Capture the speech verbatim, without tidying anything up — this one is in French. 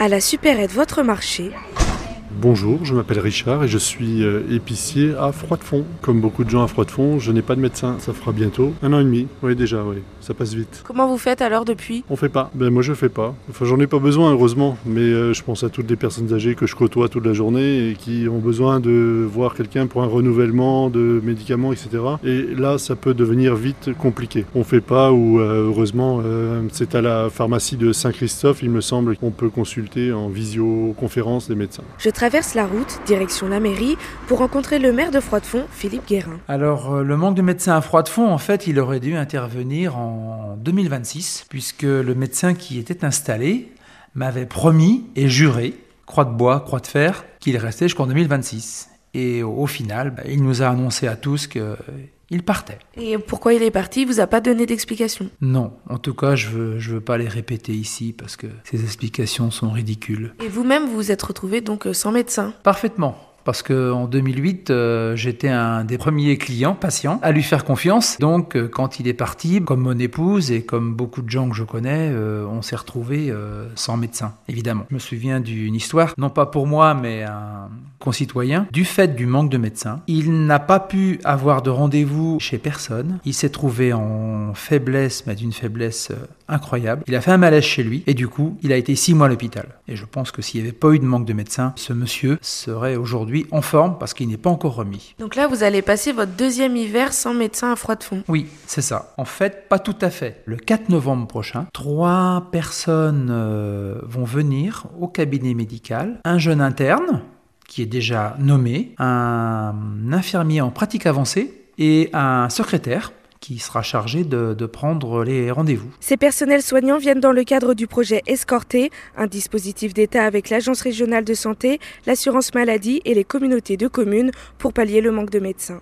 À la supérette Votre Marché. Bonjour, je m'appelle Richard et je suis euh, épicier à Froidefond. Comme beaucoup de gens à Froidefond, je n'ai pas de médecin. Ça fera bientôt un an et demi. Oui, déjà, oui. Ça passe vite. Comment vous faites alors depuis ? On fait pas. Ben moi je fais pas. Enfin j'en ai pas besoin heureusement, mais euh, je pense à toutes les personnes âgées que je côtoie toute la journée et qui ont besoin de voir quelqu'un pour un renouvellement de médicaments, et cetera. Et là ça peut devenir vite compliqué. On fait pas ou euh, heureusement euh, c'est à la pharmacie de Saint-Christophe, il me semble, qu'on peut consulter en visioconférence des médecins. Je traverse la route, direction la mairie, pour rencontrer le maire de Froidefond, Philippe Guérin. Alors euh, le manque de médecins à Froidefond, en fait, il aurait dû intervenir en en deux mille vingt-six, puisque le médecin qui était installé m'avait promis et juré, croix de bois, croix de fer, qu'il restait jusqu'en deux mille vingt-six. Et au final, bah, il nous a annoncé à tous qu'il partait. Et pourquoi il est parti ? Il vous a pas donné d'explication ? Non, en tout cas, je veux, je veux pas les répéter ici, parce que ces explications sont ridicules. Et vous-même, vous vous êtes retrouvé donc sans médecin ? Parfaitement. Parce qu'en deux mille huit, euh, j'étais un des premiers clients, patients, à lui faire confiance. Donc, euh, quand il est parti, comme mon épouse et comme beaucoup de gens que je connais, euh, on s'est retrouvés euh, sans médecin, évidemment. Je me souviens d'une histoire, non pas pour moi, mais un concitoyen. Du fait du manque de médecins, il n'a pas pu avoir de rendez-vous chez personne. Il s'est trouvé en faiblesse, mais d'une faiblesse euh, incroyable. Il a fait un malaise chez lui et du coup, il a été six mois à l'hôpital. Et je pense que s'il n'y avait pas eu de manque de médecins, ce monsieur serait aujourd'hui en forme parce qu'il n'est pas encore remis. Donc là, vous allez passer votre deuxième hiver sans médecin à Froidefond. Oui, c'est ça. En fait, pas tout à fait. Le quatre novembre prochain, trois personnes euh, vont venir au cabinet médical. Un jeune interne qui est déjà nommé, un infirmier en pratique avancée et un secrétaire qui sera chargé de, de prendre les rendez-vous. Ces personnels soignants viennent dans le cadre du projet Escorté, un dispositif d'État avec l'Agence régionale de santé, l'assurance maladie et les communautés de communes pour pallier le manque de médecins.